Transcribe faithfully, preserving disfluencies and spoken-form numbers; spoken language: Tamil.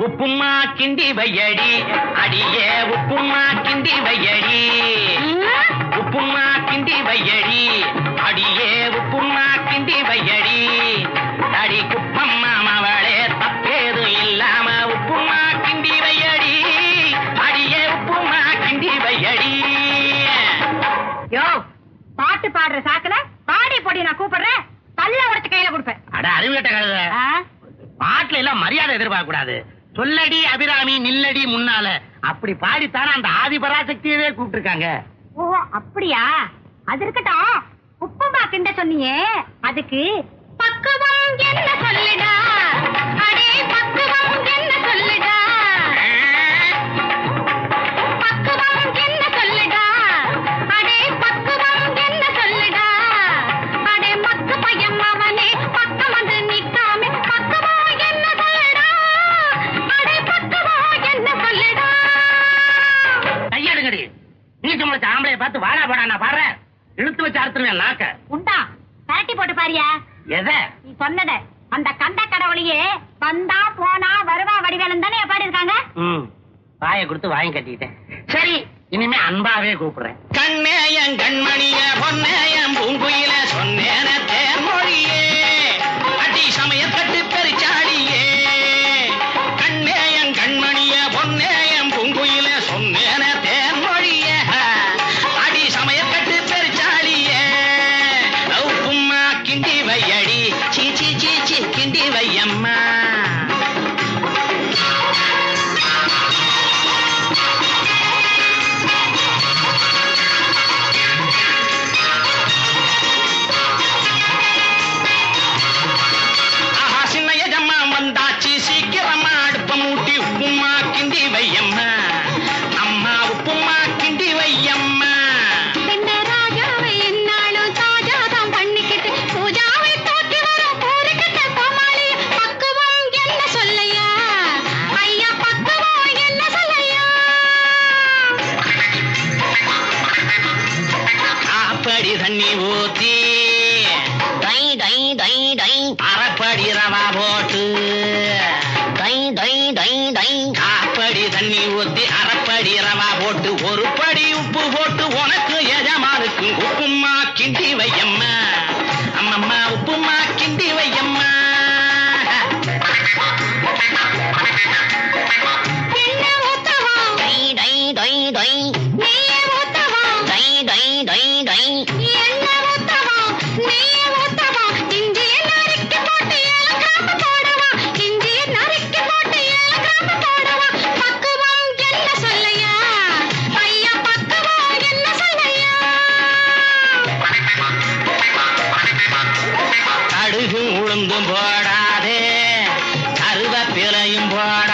உப்புமா கிண்டி வையடி அடியே உப்புமா கிண்டி வையடி உப்புமா கிண்டி வையடி அடியே உப்புமா கிண்டி வையடி அடி குப்பம்மா மவளே தப்பேது இல்லாம உப்புமா கிண்டி வையடி அடியே உப்புமா கிண்டி வையடி. யோ பாட்டு பாடுற சாக்குல பாடி போடி நான் கூப்பிடுறேன், பல்ல உடைச்சு கையில கொடுப்பேன். அட அறிவிட்ட கழுத, பாட்டுல எல்லாம் மரியாதை எதிர்பார்க்க கூடாது. சொல்லடி அபிராமி நில்லடி முன்னால அப்படி பாடித்தானே அந்த ஆதிபராசக்தியவே கூப்பிட்டுருக்காங்க. ஓ அப்படியா, அது இருக்கட்டும். உப்புமா கிண்ட சொன்னியே, அதுக்கு பக்குவம் என்ன சொல்லுடா, அடே பக்குவம் என்ன சொல்லுடா, பக்குவம் என்ன சொல்லுடா, அடே பக்குவம் என்ன சொல்லுடா, அடே மக்கு பையன் அவனே பக்கம் வந்து நிக்காம பக்குவம் என்ன சொல்லுடா, அடே பக்குவம் என்ன சொல்லுடா. கையெடுங்கடி, நீ சும்மா ஆம்பளைய பார்த்து வாடா போடா நான் பாடுறேன், இழுத்து வச்சு அறுத்துருவேன் நாக்க. உண்டா பேட்டி போட்டு பாரியா. எத நீ சொன்னத அந்த கண்ட கடவுளையே வந்தா போனா வருவா வடிவேலன் தானே பாடி இருக்காங்க. வாயை கொடுத்து வாங்கி கட்டிக்கிட்டேன். சரி இனிமே அன்பாவே கூப்பிடுறேன். கண்ணேயன் கண்மணிய பொன்னேயன் பூங்குயில சொன்னேன தேர்மொழியே அடி சமய கட்டு பெருச்சாடியே. கண்ணேயன் கண்மணிய பொன்னேயன் பூங்குயில சொன்னேன தேர்மொழியே அடி சமய கட்டு பெருச்சாடியே. உப்புமா கிண்டி வையடி சீ சீ சீ சீ கிண்டி வையம்மா. தண்ணி ஊத்தி டை டை டை டை அரைப்படி ரவா போட்டு டை டை டை டை காப்படி தண்ணி ஊத்தி அரைப்படி ரவா போட்டு ஒரு படி உப்பு போட்டு உனக்கு எஜமானுக்கு உப்புமா கிண்டி வையம்மா. அம்மம்மா உப்புமா கிண்டி வையம்மா. டை டை டை டை கடுகு உளுந்தும் போடாதே கருவேப்பிலையும் போட